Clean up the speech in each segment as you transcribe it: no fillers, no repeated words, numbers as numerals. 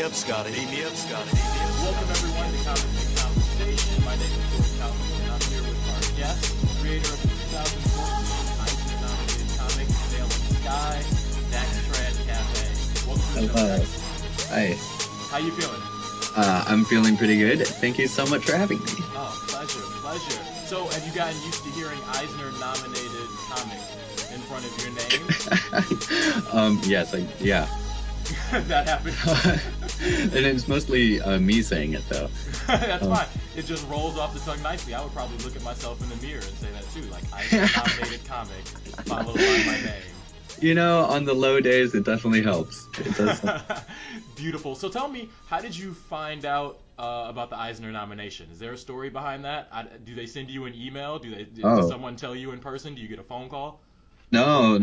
Welcome everyone to Comics in Conversation. My name is George Calhoun, and I'm here with our guest, creator of the 2014 Eisner-nominated comic Failing Sky, Dax Trad Cafe. Welcome to the show, Hello. Dax. Hi. How you feeling? I'm feeling pretty good. Thank you so much for having me. Oh, pleasure. So, have you gotten used to hearing Eisner-nominated comic in front of your name? Yes, yeah. That happened. And it's mostly me saying it, though. That's fine. It just rolls off the tongue nicely. I would probably look at myself in the mirror and say that too, like Eisner-nominated comic, followed by my name. You know, on the low days, it definitely helps. It does. Beautiful. So tell me, how did you find out about the Eisner nomination? Is there a story behind that? Do they send you an email? Does someone tell you in person? Do you get a phone call? No.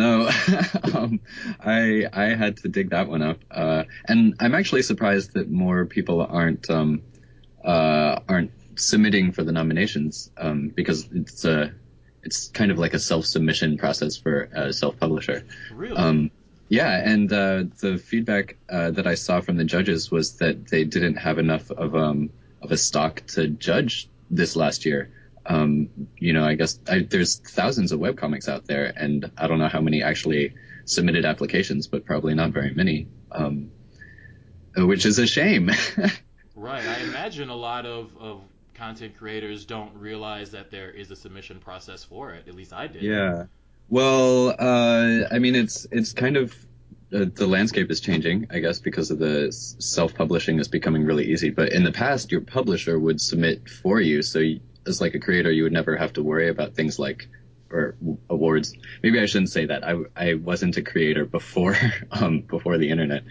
I had to dig that one up. And I'm actually surprised that more people aren't submitting for the nominations, because it's kind of like a self-submission process for a self-publisher. Really? Yeah, and the feedback that I saw from the judges was that they didn't have enough of a stock to judge this last year. I guess there's thousands of webcomics out there, and I don't know how many actually submitted applications, but probably not very many, which is a shame. Right. I imagine a lot of content creators don't realize that there is a submission process for it. At least I did. Yeah. Well, I mean, it's kind of the landscape is changing, I guess, because of the self-publishing is becoming really easy. But in the past, your publisher would submit for you, so as like a creator, you would never have to worry about things like or awards. Maybe I shouldn't say that. I wasn't a creator before before the internet.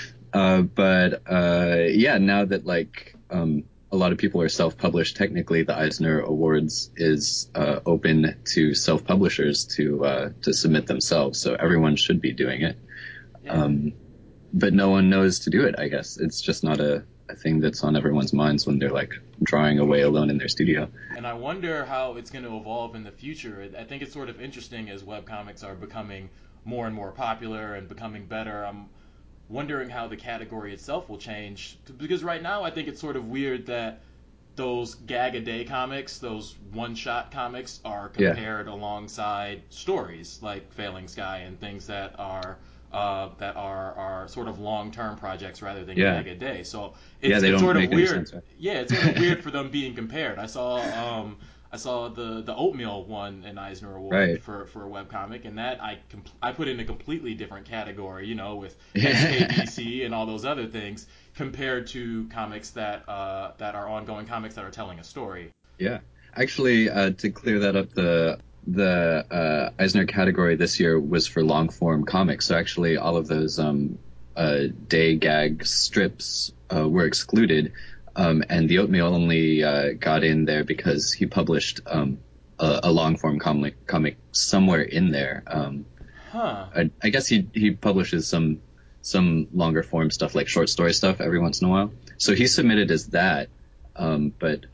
But now that a lot of people are self-published, technically the Eisner Awards is open to self-publishers to submit themselves, so everyone should be doing it. Yeah. But no one knows to do it, I guess. It's just not a thing that's on everyone's minds when they're like drawing away alone in their studio. And I wonder how it's going to evolve in the future. I think it's sort of interesting as webcomics are becoming more and more popular and becoming better. I'm wondering how the category itself will change, because right now I think it's sort of weird that those gag-a-day comics, those one-shot comics, are compared alongside stories like Failing Sky and things that are sort of long-term projects rather than gag-a-day. So it's sort of weird. Sense, right? Yeah, it's sort of weird for them being compared. I saw the Oatmeal won an Eisner Award for a webcomic, and that I put in a completely different category, with SKBC and all those other things, compared to comics that are ongoing comics that are telling a story. Yeah, actually, to clear that up, the Eisner category this year was for long form comics. So actually, all of those day gag strips were excluded. And the Oatmeal only got in there because he published a long-form comic somewhere in there. I guess he publishes some longer-form stuff like short story stuff every once in a while. So he submitted as that, but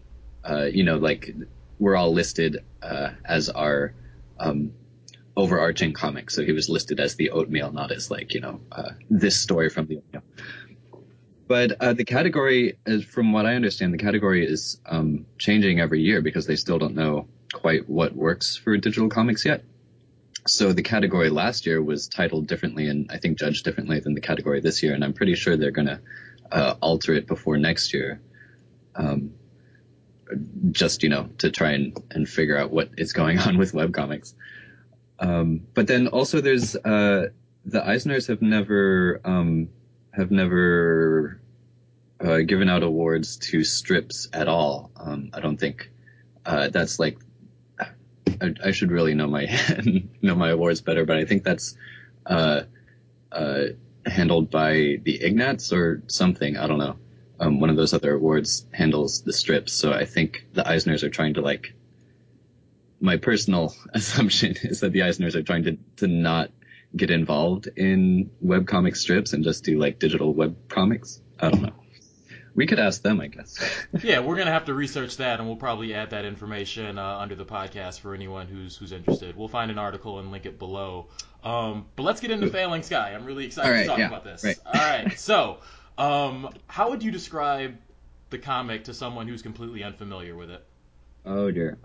we're all listed as our overarching comic. So he was listed as the Oatmeal, not as this story from the Oatmeal. But the category, from what I understand, the category is changing every year because they still don't know quite what works for digital comics yet. So the category last year was titled differently and I think judged differently than the category this year. And I'm pretty sure they're going to alter it before next year, just, to try and figure out what is going on with webcomics. But then also there's the Eisners have never given out awards to strips at all. I don't think that's like I should really know my know my awards better, but I think that's handled by the Ignatz or something. I don't know. One of those other awards handles the strips, so I think the Eisners are trying to my personal assumption is that the Eisners are trying to not get involved in webcomic strips and just do digital web comics. I don't know. We could ask them, I guess. Yeah, we're gonna have to research that, and we'll probably add that information under the podcast for anyone who's interested. We'll find an article and link it below. But let's get into Failing Sky. I'm really excited to talk about this. Right. All right, so How would you describe the comic to someone who's completely unfamiliar with it? Oh dear.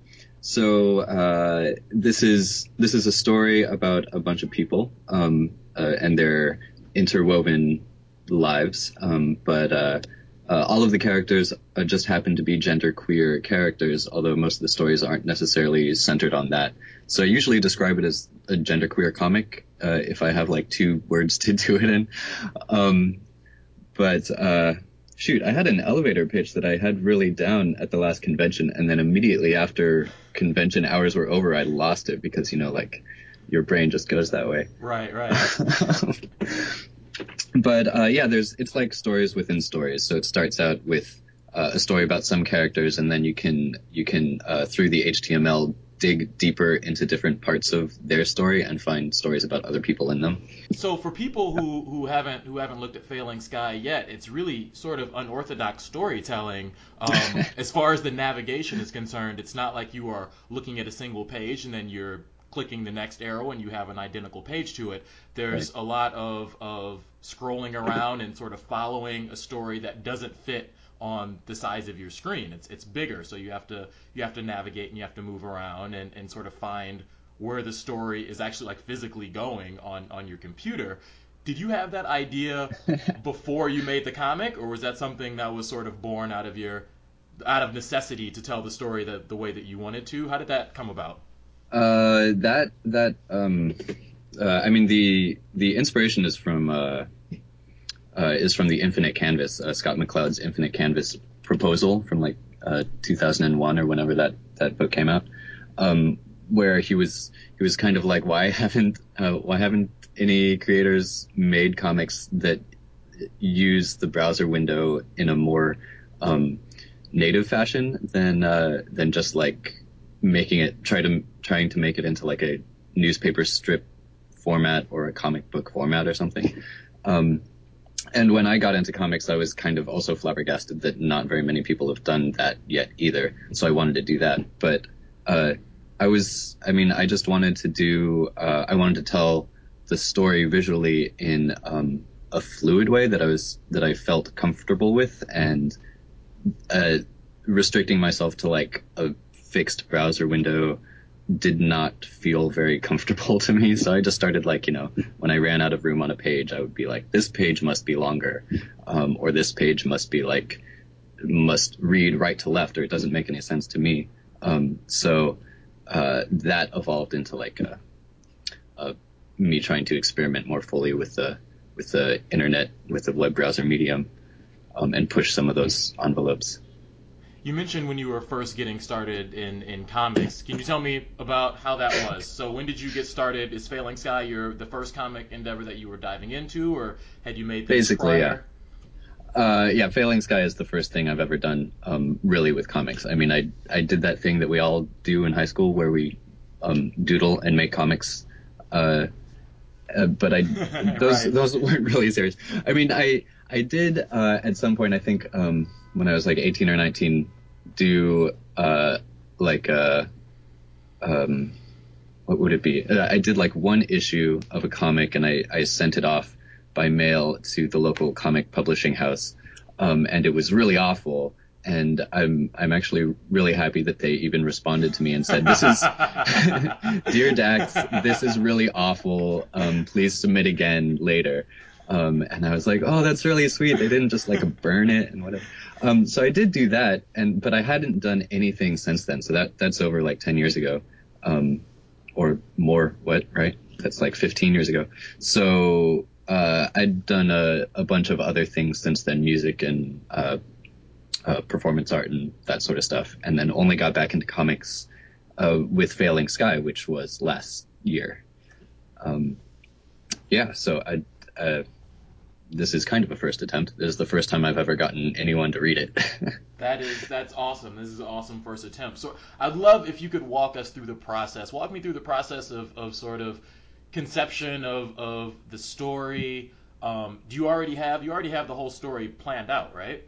This is a story about a bunch of people, and their interwoven lives. But all of the characters just happen to be genderqueer characters, although most of the stories aren't necessarily centered on that. So I usually describe it as a genderqueer comic, if I have like two words to do it in. Um, but shoot, I had an elevator pitch that I had really down at the last convention, and then immediately after convention hours were over, I lost it because, like your brain just goes that way. Right, right. But yeah, it's like stories within stories. So it starts out with a story about some characters, and then you can through the HTML dig deeper into different parts of their story and find stories about other people in them. So for people who haven't looked at Failing Sky yet, it's really sort of unorthodox storytelling. As far as the navigation is concerned, it's not like you are looking at a single page and then you're clicking the next arrow and you have an identical page to it. Right. There's a lot of scrolling around and sort of following a story that doesn't fit on the size of your screen. It's bigger, so you have to navigate and you have to move around and sort of find where the story is actually like physically going on your computer. Did you have that idea before you made the comic, or was that something that was sort of born out of necessity to tell the story the way that you wanted to? How did that come about? I mean, the inspiration is from the Infinite Canvas, Scott McCloud's Infinite Canvas proposal from like 2001 or whenever that book came out, where he was kind of like, why haven't any creators made comics that use the browser window in a more um, native fashion than just like trying to make it into like a newspaper strip format or a comic book format or something. Um, and when I got into comics, I was kind of also flabbergasted that not very many people have done that yet either. So I wanted to do that. But uh, I just wanted I wanted to tell the story visually in a fluid way that I felt comfortable with, and uh, restricting myself to like a fixed browser window did not feel very comfortable to me. So I just started like, when I ran out of room on a page, I would be like, this page must be longer, or this page must read right to left, or it doesn't make any sense to me. So that evolved into like a me trying to experiment more fully with the internet, with the web browser medium, and push some of those envelopes. You mentioned when you were first getting started in comics. Can you tell me about how that was? So when did you get started? Is Failing Sky the first comic endeavor that you were diving into, or had you made things Basically, yeah. prior? Yeah, Failing Sky is the first thing I've ever done, really with comics. I mean, I did that thing that we all do in high school where we doodle and make comics. Uh, but Right. those weren't really serious. I mean, I did at some point, I think, when I was like 18 or 19, do like um, what would it be? I did like one issue of a comic, and I sent it off by mail to the local comic publishing house, and it was really awful. And I'm actually really happy that they even responded to me and said, "This is, dear Dax, this is really awful. Please submit again later." And I was like, "Oh, that's really sweet. They didn't just like burn it and whatever." So I did do that, but I hadn't done anything since then. So that's over like 10 years ago. Um, or more, right? That's like 15 years ago. So I'd done a bunch of other things since then, music and performance art and that sort of stuff, and then only got back into comics with Failing Sky, which was last year. Um, yeah, so this is kind of a first attempt. This is the first time I've ever gotten anyone to read it. That's awesome. This is an awesome first attempt. So I'd love if you could walk us through the process. Walk me through the process of sort of conception of the story. Do you already have the whole story planned out, right?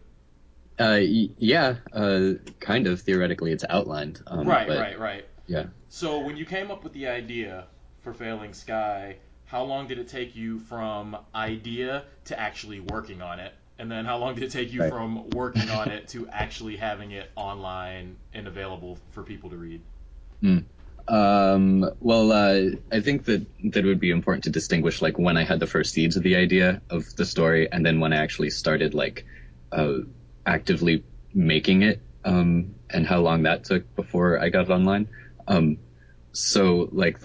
Yeah, kind of theoretically it's outlined, Right, but right, right. yeah. So when you came up with the idea for Failing Sky, how long did it take you from idea to actually working on it? And then how long did it take you Right. from working on it to actually having it online and available for people to read? Mm. Well, I think that it would be important to distinguish like when I had the first seeds of the idea of the story, and then when I actually started like uh, actively making it, and how long that took before I got it online. Um, so like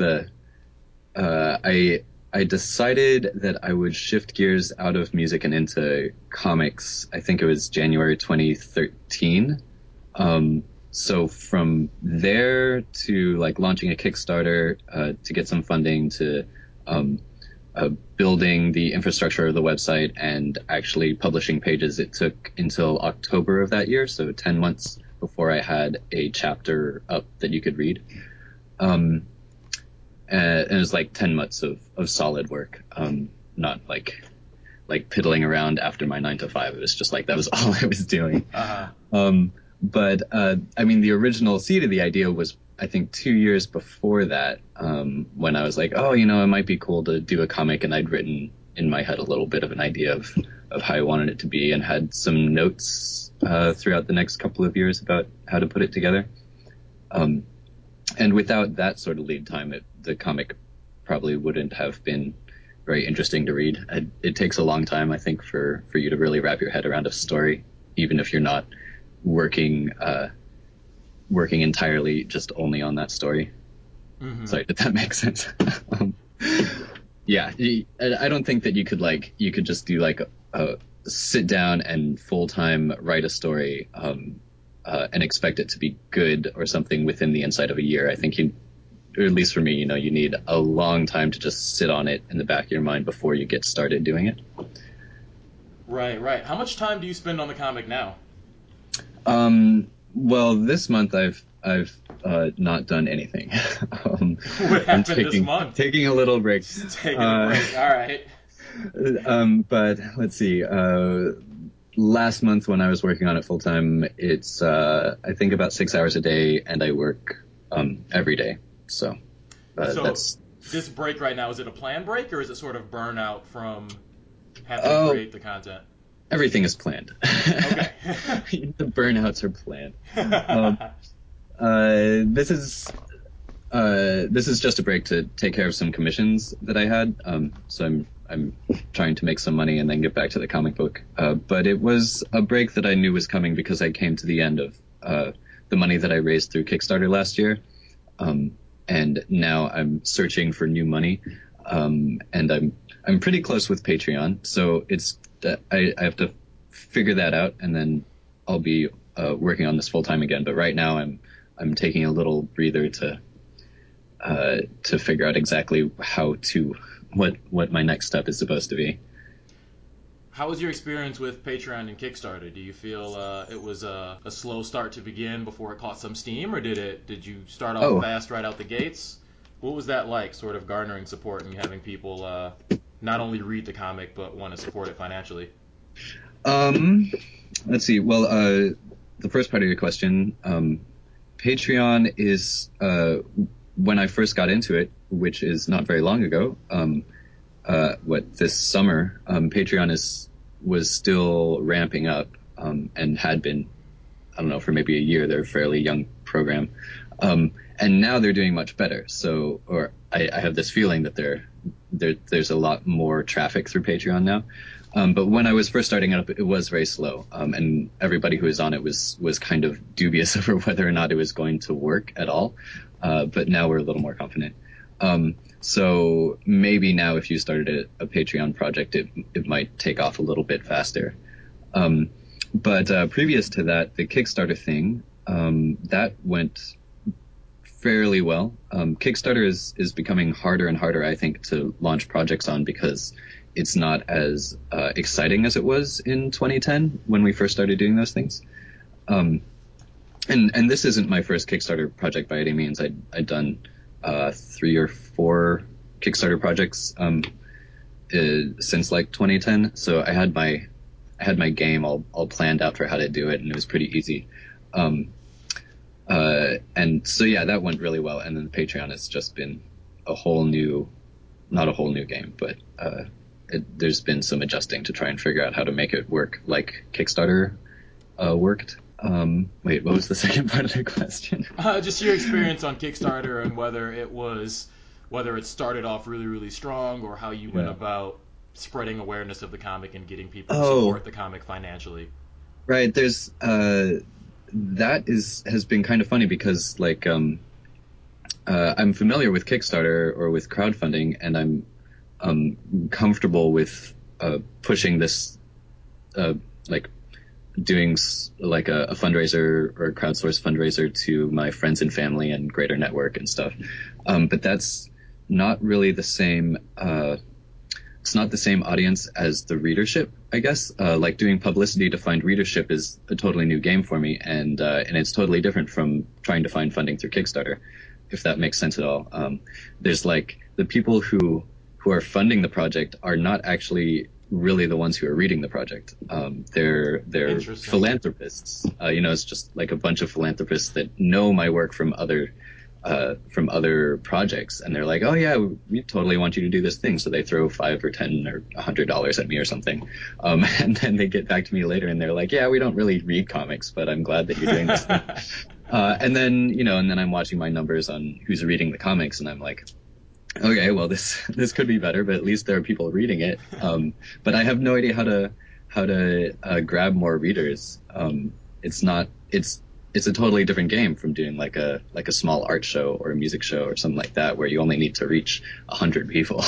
I decided that I would shift gears out of music and into comics. I think it was January 2013. So from there to like launching a Kickstarter to get some funding to um, building the infrastructure of the website and actually publishing pages, it took until October of that year, so 10 months before I had a chapter up that you could read. Um, and it was like 10 months of solid work, not like piddling around after my 9 to 5. It was just like that was all I was doing. Uh huh. But I mean, the original seed of the idea was, I think, 2 years before that, when I was like, oh, it might be cool to do a comic, and I'd written in my head a little bit of an idea of how I wanted it to be, and had some notes throughout the next couple of years about how to put it together. Um, and without that sort of lead time, the comic probably wouldn't have been very interesting to read. It takes a long time, I think, for you to really wrap your head around a story, even if you're not working working entirely just only on that story. Mm-hmm. Sorry, did that make sense? um, yeah, I don't think that you could just do like a sit down and full time write a story, and expect it to be good or something within the inside of a year. I think or at least for me, you need a long time to just sit on it in the back of your mind before you get started doing it. Right, right. How much time do you spend on the comic now? Well, this month I've not done anything. What I'm happened this month? taking a little break. Just taking a Uh, break. All right. but let's see. Last month when I was working on it full time, it's I think about 6 hours a day, and I work every day. So So that's this break right now, is it a planned break or is it sort of burnout from having to oh, create the content? everything is planned. Okay. The burnouts are planned. Um, this is this is just a break to take care of some commissions that I had. So I'm trying to make some money and then get back to the comic book. But it was a break that I knew was coming because I came to the end of the money that I raised through Kickstarter last year. Um, and now I'm searching for new money. And I'm pretty close with Patreon, so it's I have to figure that out, and then I'll be working on this full time again. But right now I'm taking a little breather to figure out exactly what my next step is supposed to be. How was your experience with Patreon and Kickstarter? Do you feel it was a slow start to begin before it caught some steam, or did you start off Oh, fast right out the gates? What was that like, sort of garnering support and having people not only read the comic but want to support it financially? um, let's see. Well, the first part of your question, Patreon is when I first got into it, which is not very long ago. This summer, Patreon was still ramping up, and had been, I don't know, for maybe a year. They're a fairly young program, and now they're doing much better. So, or I have this feeling that there's a lot more traffic through Patreon now. But when I was first starting up, it was very slow, and everybody who was on it was kind of dubious over whether or not it was going to work at all. But now we're a little more confident. So maybe now if you started a Patreon project, it might take off a little bit faster. But previous to that, the Kickstarter thing, that went fairly well. Kickstarter is becoming harder and harder, I think, to launch projects on because it's not as exciting as it was in 2010 when we first started doing those things. Um, and this isn't my first Kickstarter project by any means. I'd done 3 or 4 Kickstarter projects since like 2010. So I had my game all planned out for how to do it, and it was pretty easy. And so yeah, that went really well. And then the Patreon has just been a whole new not a whole new game, but there's been some adjusting to try and figure out how to make it work like Kickstarter worked. Wait, what was the second part of the question? Just your experience on Kickstarter and whether it started off really, really strong, or how you went Yeah. about spreading awareness of the comic and getting people to Oh, support the comic financially. right. There's that has been kind of funny because like I'm familiar with Kickstarter or with crowdfunding, and I'm comfortable with pushing this like doing like a fundraiser or a crowdsource fundraiser to my friends and family and greater network and stuff. But that's not really the same. It's not the same audience as the readership, I guess. Like doing publicity to find readership is a totally new game for me, and it's totally different from trying to find funding through Kickstarter, if that makes sense at all. There's like the people who are funding the project are not actually really the ones who are reading the project. They're Interesting. philanthropists. It's just like a bunch of philanthropists that know my work from other projects, and they're like, oh yeah, we totally want you to do this thing. So they throw $5 or $10 or $100 at me or something. And then they get back to me later and they're like, yeah, we don't really read comics, but I'm glad that you're doing this thing. And then I'm watching my numbers on who's reading the comics, and I'm like, okay, well this could be better, but at least there are people reading it. But I have no idea how to grab more readers. It's a totally different game from doing like a small art show or a music show or something like that, where you only need to reach 100 people.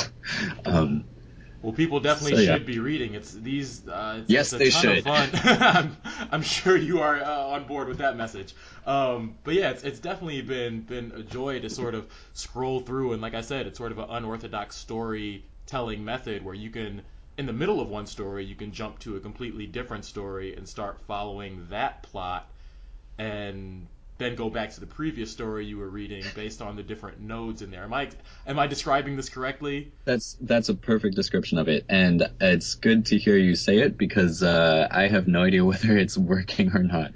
Well, people definitely So yeah. should be reading. It's these. Yes, It's a they ton of should. fun. I'm sure you are on board with that message. But yeah, it's definitely been a joy to sort of scroll through, and like I said, it's sort of an unorthodox storytelling method where you can, in the middle of one story, you can jump to a completely different story and start following that plot, and then go back to the previous story you were reading based on the different nodes in there. Am I describing this correctly? That's a perfect description of it, and it's good to hear you say it because I have no idea whether it's working or not.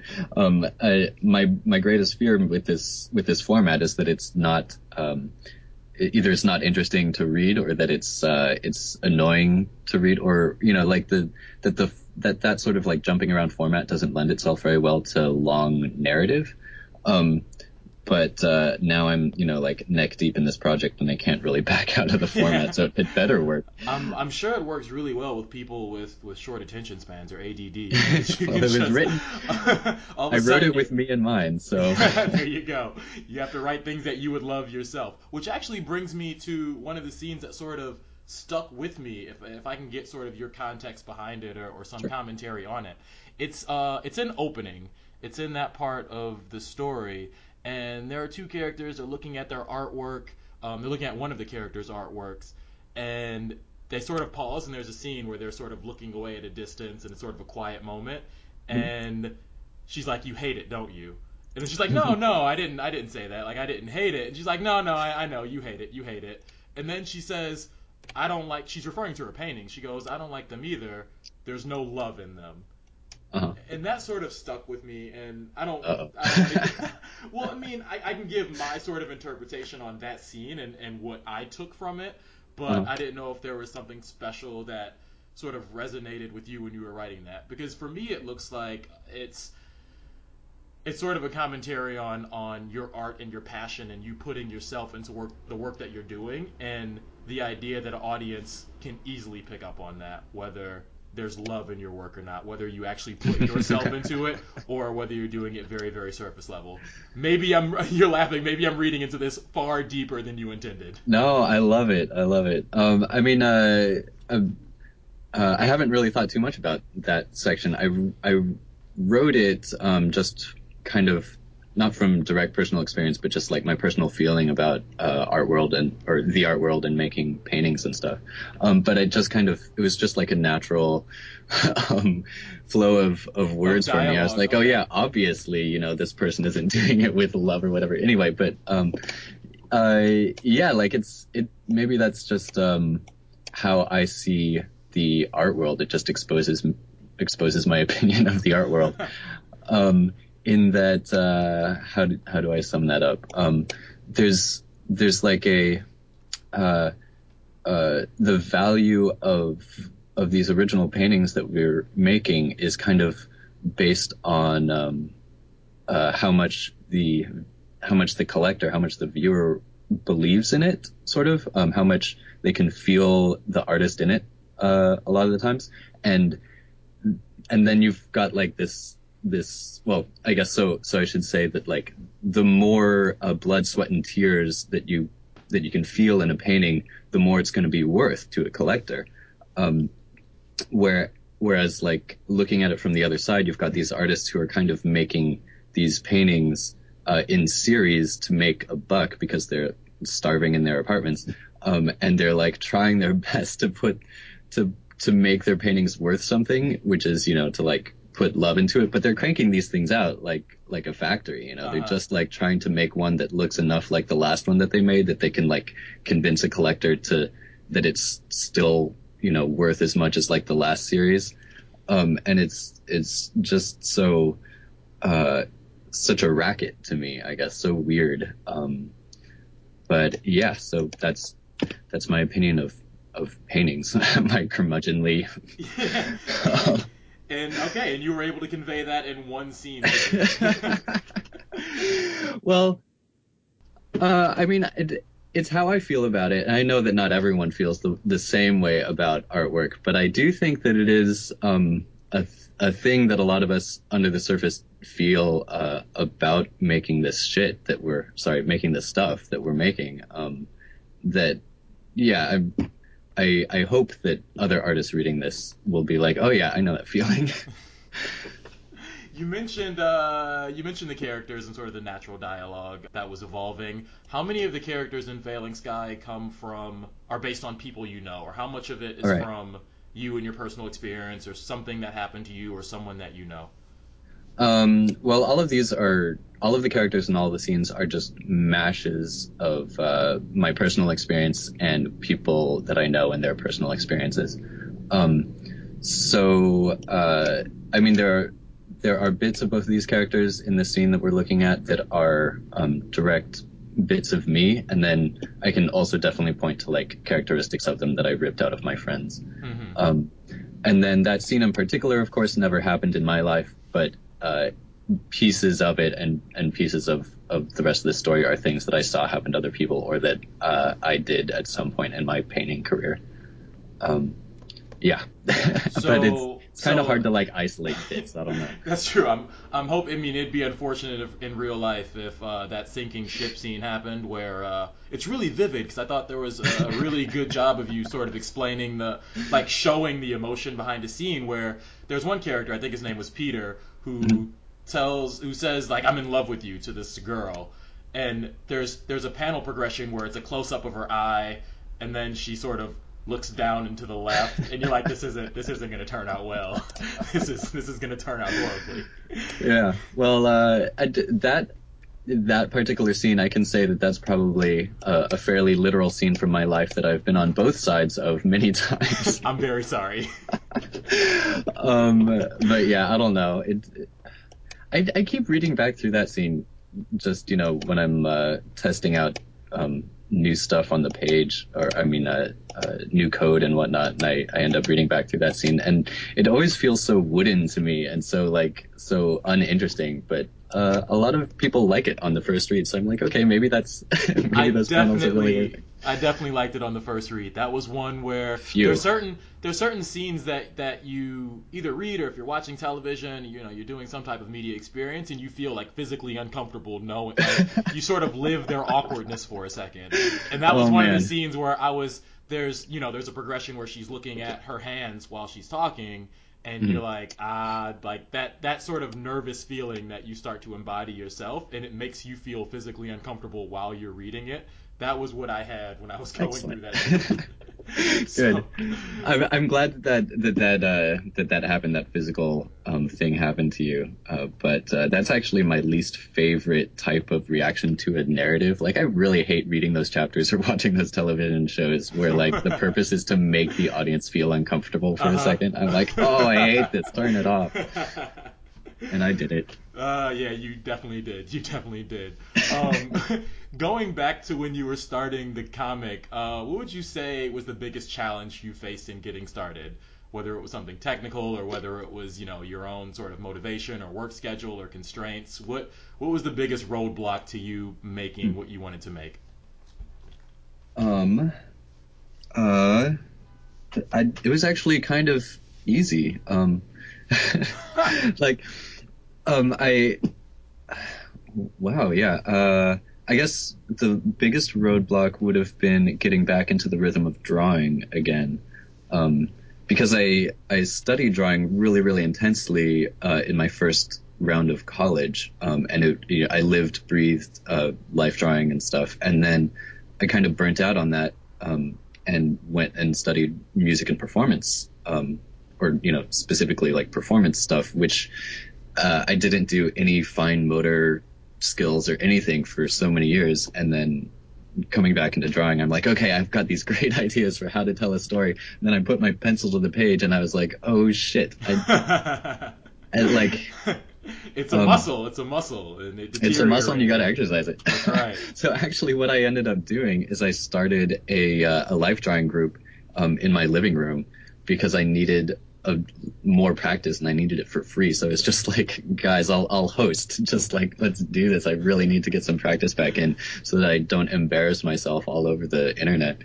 My greatest fear with this format is that it's not either it's not interesting to read, or that it's annoying to read, or like that sort of like jumping around format doesn't lend itself very well to long narrative. Um, but now I'm like neck deep in this project, and I can't really back out of the format, Yeah. so it better work. I'm sure it works really well with people with short attention spans or ADD, because you Well, can it was just written. all of I a wrote sudden it with me in mind, so. there you go. You have to write things that you would love yourself, which actually brings me to one of the scenes that sort of stuck with me. If I can get sort of your context behind it, or some Sure. commentary on it, it's an opening. It's in that part of the story, and there are two characters. They're looking at their artwork. They're looking at one of the characters' artworks, and they sort of pause, and there's a scene where they're sort of looking away at a distance, and it's sort of a quiet moment, and she's like, "You hate it, don't you?" And then she's like, "No, no, I didn't say that. Like, I didn't hate it." And she's like, "No, no, I know you hate it, you hate it." And then she says, "I don't like." She's referring to her paintings. She goes, "I don't like them either. There's no love in them." Uh-huh. And that sort of stuck with me. And Uh-oh. I don't want to. Well, I mean, I can give my sort of interpretation on that scene and what I took from it, but Uh-huh. I didn't know if there was something special that sort of resonated with you when you were writing that. Because for me, it looks like it's sort of a commentary on your art and your passion, and you putting yourself into the work that you're doing, and the idea that an audience can easily pick up on that, whether there's love in your work or not, whether you actually put yourself into it, or whether you're doing it very, very surface level. Maybe you're laughing, maybe I'm reading into this far deeper than you intended. No, I love it. I love it. I mean, I haven't really thought too much about that section. I wrote it just kind of not from direct personal experience, but just like my personal feeling about art world or the art world and making paintings and stuff. But it was just like a natural um, flow of Of words for me. I was dialogue, like, oh okay. yeah, obviously, this person isn't doing it with love or whatever. Anyway, but yeah, like it maybe that's just how I see the art world. It just exposes my opinion of the art world. In that, how do I sum that up? There's like uh, the value of these original paintings that we're making is kind of based on how much the collector, how much the viewer believes in it, sort of, how much they can feel the artist in it, a lot of the times. And then you've got like this, well, I guess so I should say that like the more blood, sweat and tears that you can feel in a painting, the more it's going to be worth to a collector. Whereas like looking at it from the other side, you've got these artists who are kind of making these paintings in series to make a buck because they're starving in their apartments, and they're like trying their best to make their paintings worth something, which is, to like put love into it. But they're cranking these things out like a factory, They're just like trying to make one that looks enough like the last one that they made that they can like convince a collector that it's still, worth as much as like the last series. And it's just so such a racket to me, I guess, so weird. But yeah, so that's my opinion of paintings, my curmudgeonly. And you were able to convey that in one scene. Well, I mean, it's how I feel about it. And I know that not everyone feels the same way about artwork, but I do think that it is a thing that a lot of us under the surface feel about making this making this stuff that we're making. That, yeah, I hope that other artists reading this will be like, oh yeah, I know that feeling. You mentioned the characters and sort of the natural dialogue that was evolving. How many of the characters in Failing Sky are based on people you know, or how much of it is Right. from you and your personal experience, or something that happened to you, or someone that you know? Well, all of the characters in all the scenes are just mashes of my personal experience and people that I know and their personal experiences. I mean, there are bits of both of these characters in the scene that we're looking at that are direct bits of me, and then I can also definitely point to like characteristics of them that I ripped out of my friends. Mm-hmm. And then that scene in particular, of course, never happened in my life, but pieces of it and pieces of the rest of the story are things that I saw happen to other people, or that I did at some point in my painting career. Yeah. But it's kind of hard to like isolate bits. I don't know. That's true. I'm hoping. I mean, it'd be unfortunate in real life if that sinking ship scene happened, where it's really vivid, because I thought there was a really good job of you sort of explaining showing the emotion behind a scene where there's one character, I think his name was Peter, who says like, I'm in love with you to this girl, and there's a panel progression where it's a close up of her eye, and then she sort of looks down and to the left, and you're like, this isn't going to turn out well. This is going to turn out horribly. Yeah. Well, that particular scene, I can say that that's probably a fairly literal scene from my life that I've been on both sides of many times. I'm very sorry. But yeah, I don't know. I keep reading back through that scene, just, when I'm testing out new stuff on the page, or I mean, new code and whatnot, and I end up reading back through that scene, and it always feels so wooden to me and so uninteresting. But a lot of people like it on the first read, so I'm like, okay, maybe those panels are really working. I definitely liked it on the first read. That was one where Phew. there's certain scenes that you either read, or if you're watching television, you're doing some type of media experience, and you feel like physically uncomfortable knowing, like, you sort of live their awkwardness for a second. And that was one of the scenes where there's a progression where she's looking at her hands while she's talking, and you're like, like that sort of nervous feeling that you start to embody yourself, and it makes you feel physically uncomfortable while you're reading it. That was what I had when I was going through that. Good. I'm glad that happened. That physical thing happened to you. But that's actually my least favorite type of reaction to a narrative. Like, I really hate reading those chapters or watching those television shows where like the purpose is to make the audience feel uncomfortable for a second. I'm like, oh, I hate this. Turn it off. And I did it. Yeah, you definitely did. You definitely did. Um, Going back to when you were starting the comic, what would you say was the biggest challenge you faced in getting started? Whether it was something technical or whether it was, your own sort of motivation or work schedule or constraints. What was the biggest roadblock to you making what you wanted to make? Um, uh, it was actually kind of easy. Like, I wow, yeah. I guess the biggest roadblock would have been getting back into the rhythm of drawing again. Um, because I studied drawing really, really intensely in my first round of college. And I lived, breathed life drawing and stuff. And then I kind of burnt out on that and went and studied music and performance, or, specifically like performance stuff, which I didn't do any fine motor skills or anything for so many years. And then coming back into drawing, I'm like, okay, I've got these great ideas for how to tell a story. And then I put my pencil to the page and I was like, oh shit. I like, It's a um, muscle. It's a muscle, and it it's a muscle and you got to deteriorated. exercise it. That's right. So actually what I ended up doing is I started a life drawing group, in my living room because I needed more practice and I needed it for free. So it's just like, guys, I'll host. Just like, let's do this. I really need to get some practice back in so that I don't embarrass myself all over the internet.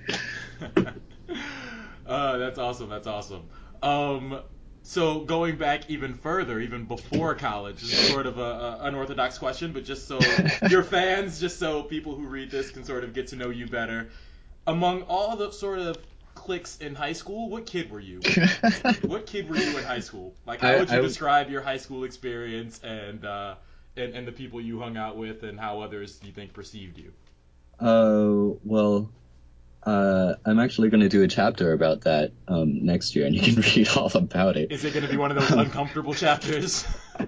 That's awesome. That's awesome. Um, so going back even further, even before college, this is sort of a unorthodox question, but just so your fans, just so people who read this can sort of get to know you better. Among all the sort of cliques in high school, what kid were you? What kid were you in high school? Like, how would you I describe your high school experience and the people you hung out with and how others you think perceived you? well, I'm actually going to do a chapter about that next year, and you can read all about it. Is it going to be one of those uncomfortable chapters?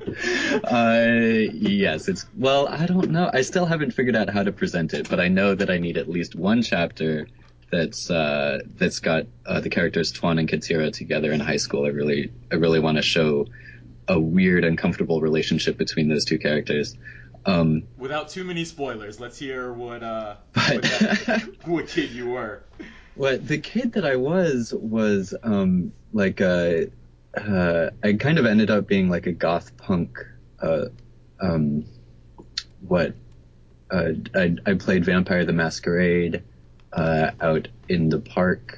Yes, it's well, I don't know. I still haven't figured out how to present it, but I know that I need at least one chapter that's got the characters Tuan and Katira together in high school. I really want to show a weird, uncomfortable relationship between those two characters. Without too many spoilers, let's hear But what kid you were. what the kid that I was like I kind of ended up being like a goth punk. Uh, um, what I played Vampire the Masquerade out in the park.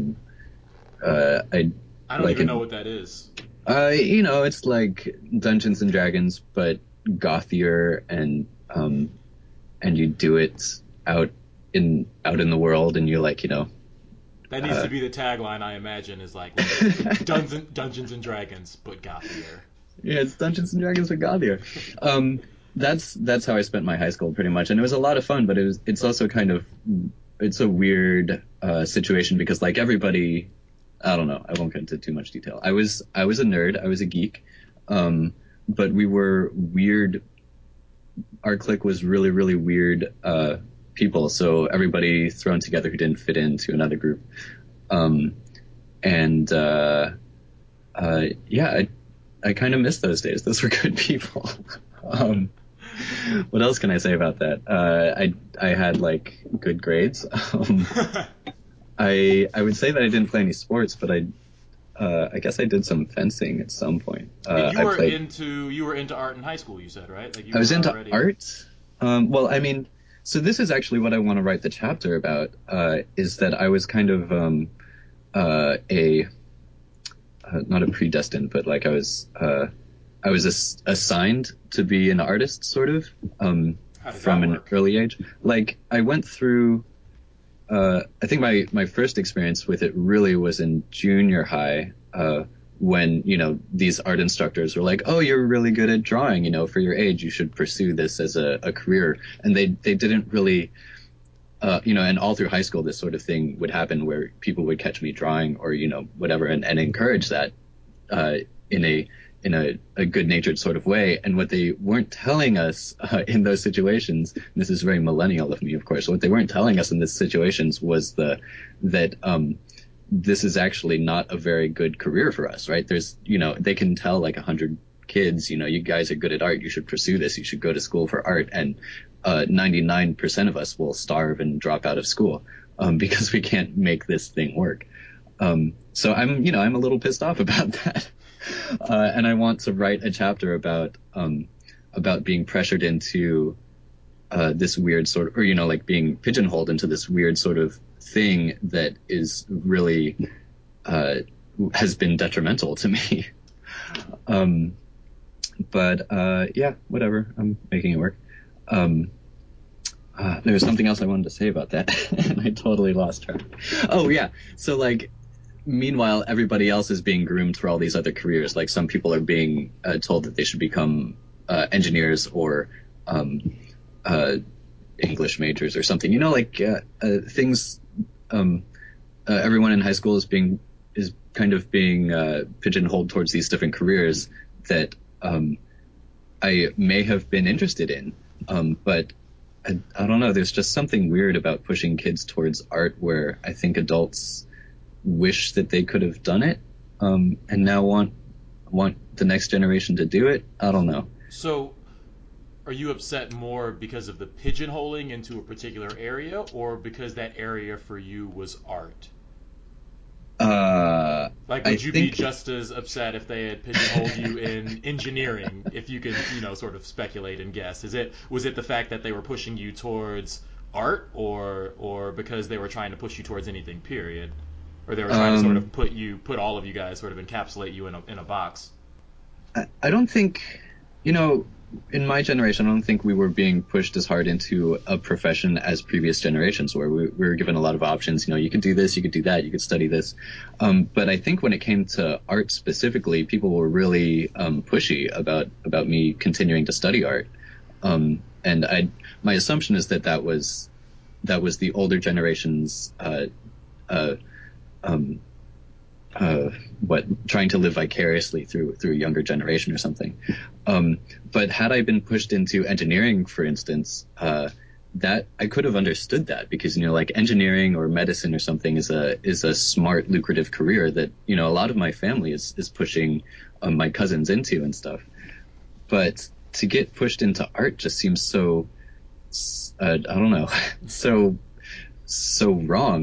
I I don't like even a, know what that is. it's like Dungeons and Dragons, but gothier and you do it out in the world, and you like That needs to uh, be the tagline, I imagine, is like Dungeons and Dragons, but gothier. yeah, it's Dungeons and Dragons with Gothier. Um, that's how I spent my high school pretty much, and it was a lot of fun. But it's also kind of it's a weird situation because like everybody, I don't know, I won't get into too much detail. I was a nerd, I was a geek, but we were weird. Our clique was really really weird people. So everybody thrown together who didn't fit into another group. Um, and yeah, I kind of miss those days. Those were good people. um, what else can I say about that? I had like good grades. I would say that I didn't play any sports, but I guess I did some fencing at some point. And you I were played. into art in high school, you said, right? Like you I was were into already. art. Well, I mean, so this is actually what I want to write the chapter about. Is that I was kind of a not a predestined, but like I was assigned to be an artist, sort of, How does from that an work? early age. Like I went through. I think my first experience with it really was in junior high, when these art instructors were like, "Oh, you're really good at drawing. For your age, you should pursue this as a career." And they didn't really. And all through high school, this sort of thing would happen where people would catch me drawing or, whatever, and encourage that uh, in a good natured sort of way. And what they weren't telling us in those situations, and this is very millennial of me, of course, what they weren't telling us in these situations was that this is actually not a very good career for us, right? There's, they can tell like 100 kids, you guys are good at art. You should pursue this. You should go to school for art. And 99% of us will starve and drop out of school because we can't make this thing work. So I'm a little pissed off about that. And I want to write a chapter about being pressured into this weird sort of, or, like being pigeonholed into this weird sort of thing that is really has been detrimental to me. But yeah, whatever. I'm making it work. There was something else I wanted to say about that, and I totally lost track. Oh, yeah. So, like, meanwhile, everybody else is being groomed for all these other careers. Like, some people are being told that they should become engineers or English majors or something. Things. Everyone in high school is kind of being pigeonholed towards these different careers that I may have been interested in, but I don't know. There's just something weird about pushing kids towards art where I think adults wish that they could have done it, and now want the next generation to do it. I don't know. So, are you upset more because of the pigeonholing into a particular area, or because that area for you was art? Would you be just as upset if they had pigeonholed you in engineering, if you could, sort of speculate and guess? Was it the fact that they were pushing you towards art, or because they were trying to push you towards anything, period? Or they were trying to sort of put all of you guys, sort of encapsulate you in a box? I don't think, in my generation, I don't think we were being pushed as hard into a profession as previous generations where we were given a lot of options. You could do this, you could do that, you could study this. But I think when it came to art specifically, people were really pushy about me continuing to study art. And my assumption is that was the older generation's trying to live vicariously through a younger generation or something. But had I been pushed into engineering, for instance, that I could have understood that, because, like engineering or medicine or something is a smart, lucrative career that, a lot of my family is pushing my cousins into and stuff. But to get pushed into art just seems so, I don't know, so wrong,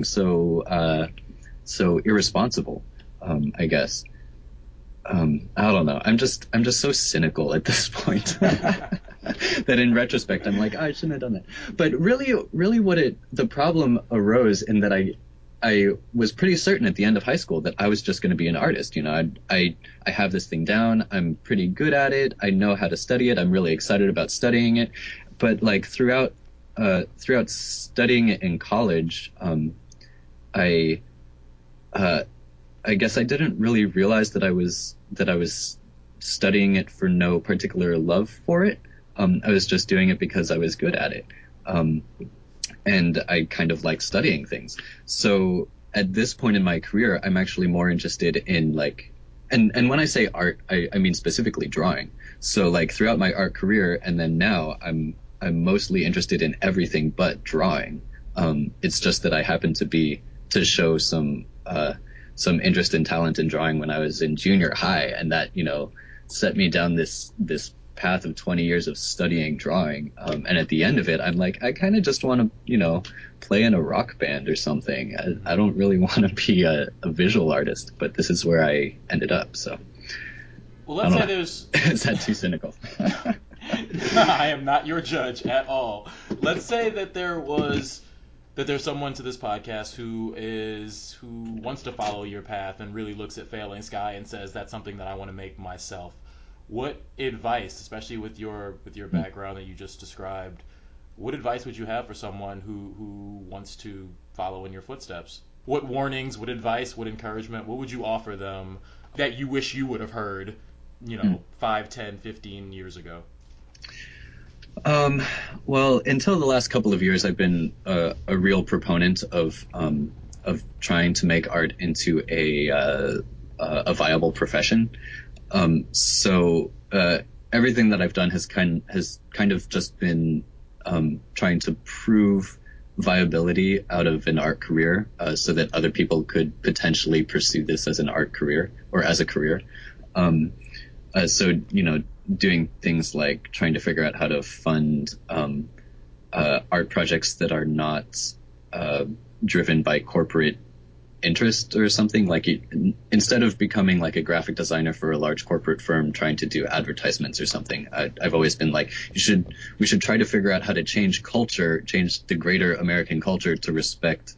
so irresponsible. I guess. I don't know. I'm just so cynical at this point that in retrospect I'm like, I shouldn't have done that. But really the problem arose in that I was pretty certain at the end of high school that I was just going to be an artist. I have this thing down. I'm pretty good at it. I know how to study it. I'm really excited about studying it. But like throughout studying it in college, I guess I didn't really realize that I was studying it for no particular love for it. I was just doing it because I was good at it. And I kind of like studying things. So at this point in my career, I'm actually more interested in and when I say art, I mean specifically drawing. So like throughout my art career and then now I'm mostly interested in everything but drawing. It's just that I happen to show some interest and talent in drawing when I was in junior high, and that, set me down this path of 20 years of studying drawing. And at the end of it, I'm like, I kind of just want to, play in a rock band or something. I don't really want to be a visual artist, but this is where I ended up. So, well, let's say there's is that too cynical? I am not your judge at all. Let's say that there's someone to this podcast who wants to follow your path and really looks at Failing Sky and says, that's something that I want to make myself. What advice, especially with your background that you just described, what advice would you have for someone who wants to follow in your footsteps? What warnings, what advice, what encouragement, what would you offer them that you wish you would have heard, 5, 10, 15 years ago? Well, until the last couple of years, I've been a real proponent of trying to make art into a viable profession. So everything that I've done has kind of just been trying to prove viability out of an art career, so that other people could potentially pursue this as an art career or as a career. So, doing things like trying to figure out how to fund art projects that are not uh, driven by corporate interest or something. Like instead of becoming like a graphic designer for a large corporate firm trying to do advertisements or something, I've always been like, we should try to figure out how to change culture, change the greater American culture to respect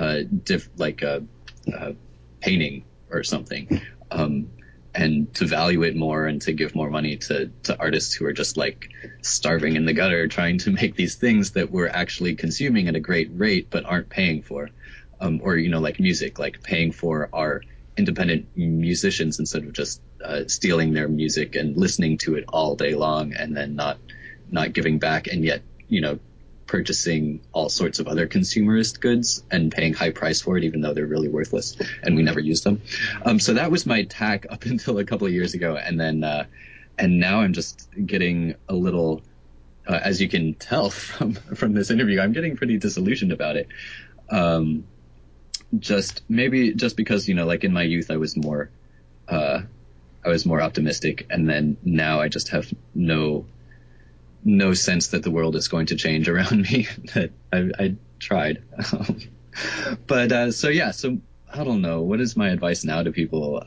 painting or something. And to value it more and to give more money to artists who are just like starving in the gutter trying to make these things that we're actually consuming at a great rate but aren't paying for. Or, like music, like paying for our independent musicians instead of just stealing their music and listening to it all day long and then not giving back, and yet, purchasing all sorts of other consumerist goods and paying high price for it, even though they're really worthless and we never use them. So that was my tack up until a couple of years ago. And then, and now I'm just getting a little, as you can tell from this interview, I'm getting pretty disillusioned about it. Just because, like in my youth, I was more optimistic. And then now I just have no sense that the world is going to change around me. That I tried. So I don't know. What is my advice now to people?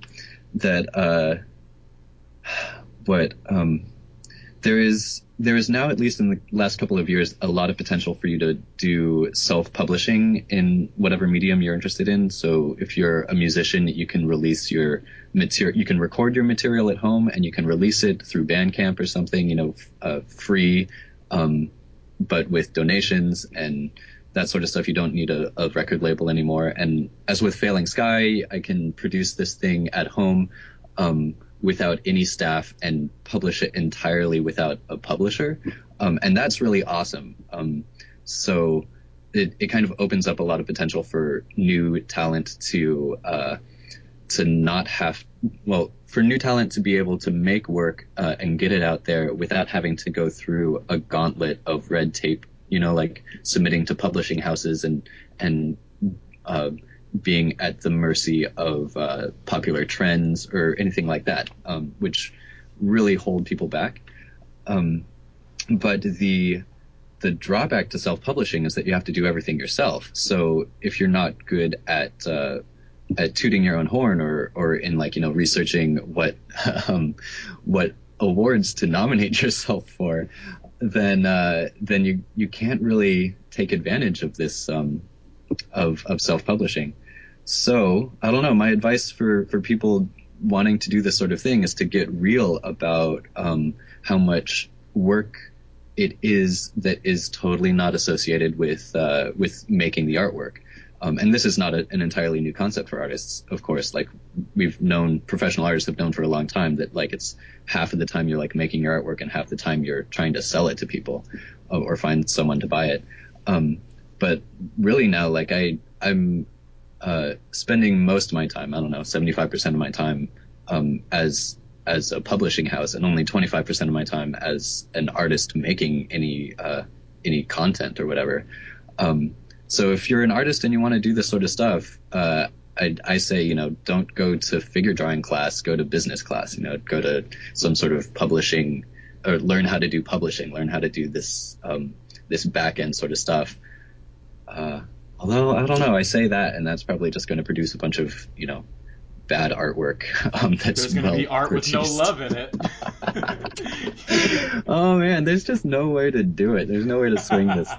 There is now, at least in the last couple of years, a lot of potential for you to do self-publishing in whatever medium you're interested in. So if you're a musician, you can release your material, you can record your material at home and you can release it through Bandcamp or something, free, but with donations and that sort of stuff. You don't need a record label anymore. And as with Failing Sky, I can produce this thing at home, without any staff and publish it entirely without a publisher. And that's really awesome. So it kind of opens up a lot of potential for new talent to not have, for new talent to be able to make work and get it out there without having to go through a gauntlet of red tape, like submitting to publishing houses and being at the mercy of popular trends or anything like that, which really hold people back. But the drawback to self-publishing is that you have to do everything yourself. So if you're not good at tooting your own horn or in researching what awards to nominate yourself for, then you can't really take advantage of this of self-publishing. So I don't know. My advice for people wanting to do this sort of thing is to get real about how much work it is that is totally not associated with making the artwork. And this is not an entirely new concept for artists, of course. Like professional artists have known for a long time that it's half of the time you're making your artwork and half the time you're trying to sell it to people or find someone to buy it. But really now, I'm spending most of my time, 75% of my time as a publishing house, and only 25% of my time as an artist making any content or whatever. So if you're an artist and you want to do this sort of stuff, I say, don't go to figure drawing class, go to business class, go to some sort of publishing, or learn how to do publishing, learn how to do this back end sort of stuff. Although I don't know, I say that, and that's probably just going to produce a bunch of, bad artwork. There's going to be art produced. with no love in it. Oh man, there's just no way to do it. There's no way to swing this.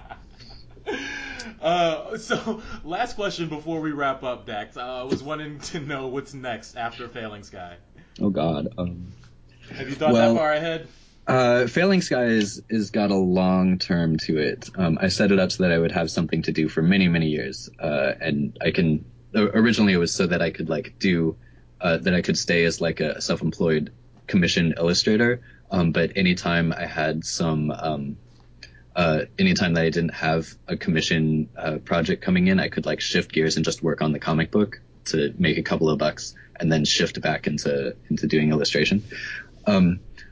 So last question before we wrap up, Dax. I was wanting to know what's next after Failing Sky. Oh God. Have you thought that far ahead? Failing Sky is got a long term to it. I set it up so that I would have something to do for many, many years. And I can, originally it was so that I could that I could stay as a self-employed commission illustrator. But anytime I had anytime that I didn't have a commission project coming in, I could shift gears and just work on the comic book to make a couple of bucks and then shift back into doing illustration.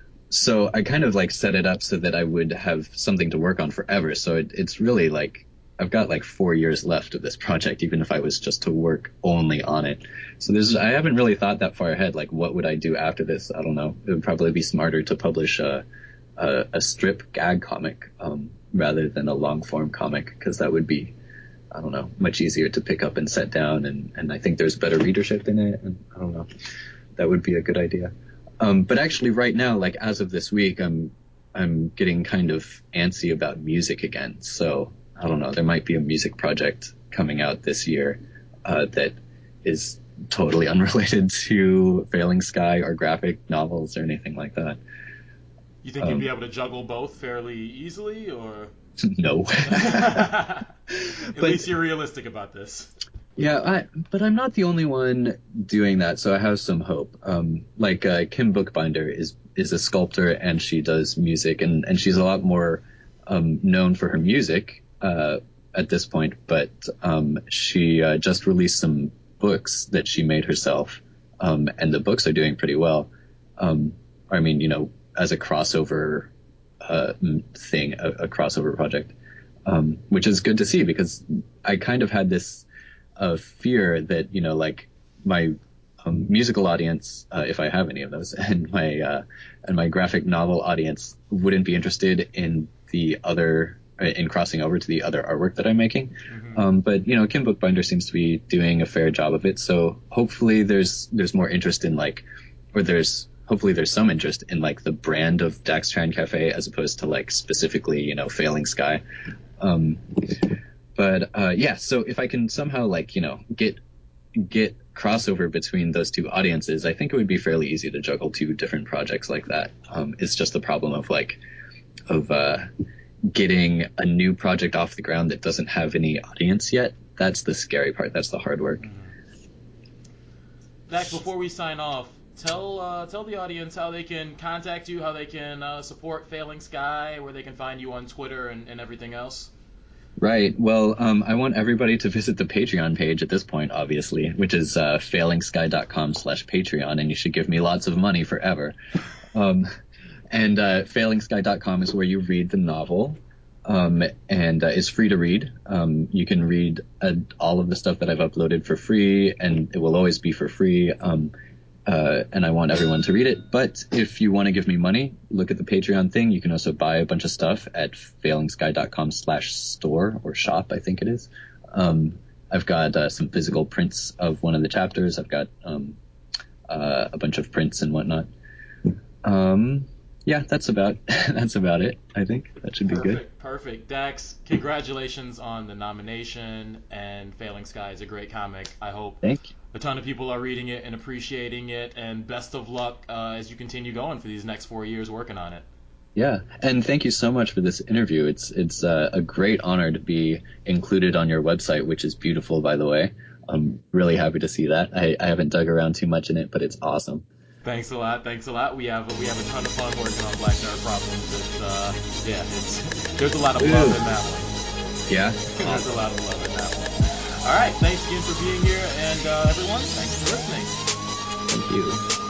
So I kind of set it up so that I would have something to work on forever. So it's really I've got like 4 years left of this project, even if I was just to work only on it. So I haven't really thought that far ahead. Like, what would I do after this? I don't know. It would probably be smarter to publish a strip gag comic, rather than a long form comic, because that would be, I don't know, much easier to pick up and set down. And I think there's better readership in it. And I don't know, that would be a good idea. But actually right now, like as of this week, I'm getting kind of antsy about music again. So I don't know, there might be a music project coming out this year that is totally unrelated to Failing Sky or graphic novels or anything like that. You think you'd be able to juggle both fairly easily, or? No. At least you're realistic about this. Yeah, but I'm not the only one doing that, so I have some hope. Kim Bookbinder is a sculptor, and she does music, and she's a lot more known for her music at this point, but she just released some books that she made herself, and the books are doing pretty well. I mean, as a crossover thing, a crossover project, which is good to see, because I kind of had this fear that, like my musical audience, if I have any of those, and my graphic novel audience wouldn't be interested in crossing over to the other artwork that I'm making. Mm-hmm. But Kim Bookbinder seems to be doing a fair job of it. So hopefully there's more interest in hopefully there's some interest in like the brand of Dax Tran Cafe, as opposed to like specifically, Failing Sky. So if I can somehow get crossover between those two audiences, I think it would be fairly easy to juggle two different projects like that. It's just the problem of getting a new project off the ground that doesn't have any audience yet. That's the scary part. That's the hard work. Dax, before we sign off, tell the audience how they can contact you, how they can support Failing Sky, where they can find you on Twitter and everything else. Right. Well, I want everybody to visit the Patreon page at this point, obviously, which is failingsky.com/Patreon, and you should give me lots of money forever. And failingsky.com is where you read the novel, and it's free to read. You can read all of the stuff that I've uploaded for free, and it will always be for free. And I want everyone to read it. But if you want to give me money, look at the Patreon thing. You can also buy a bunch of stuff at failingsky.com/store or shop, I think it is. I've got some physical prints of one of the chapters. I've got a bunch of prints and whatnot. Yeah, that's about it. I think that should be good. Perfect. Dax, congratulations on the nomination, and Failing Sky is a great comic. I hope a ton of people are reading it and appreciating it, and best of luck as you continue going for these next 4 years working on it. Yeah, and thank you so much for this interview. It's a great honor to be included on your website, which is beautiful, by the way. I'm really happy to see that. I haven't dug around too much in it, but it's awesome. Thanks a lot. We have a ton of fun working on Black Nerd Problems. There's a lot of love in that one. Yeah. There's a lot of love in that one. All right. Thanks again for being here, and everyone, thanks for listening. Thank you.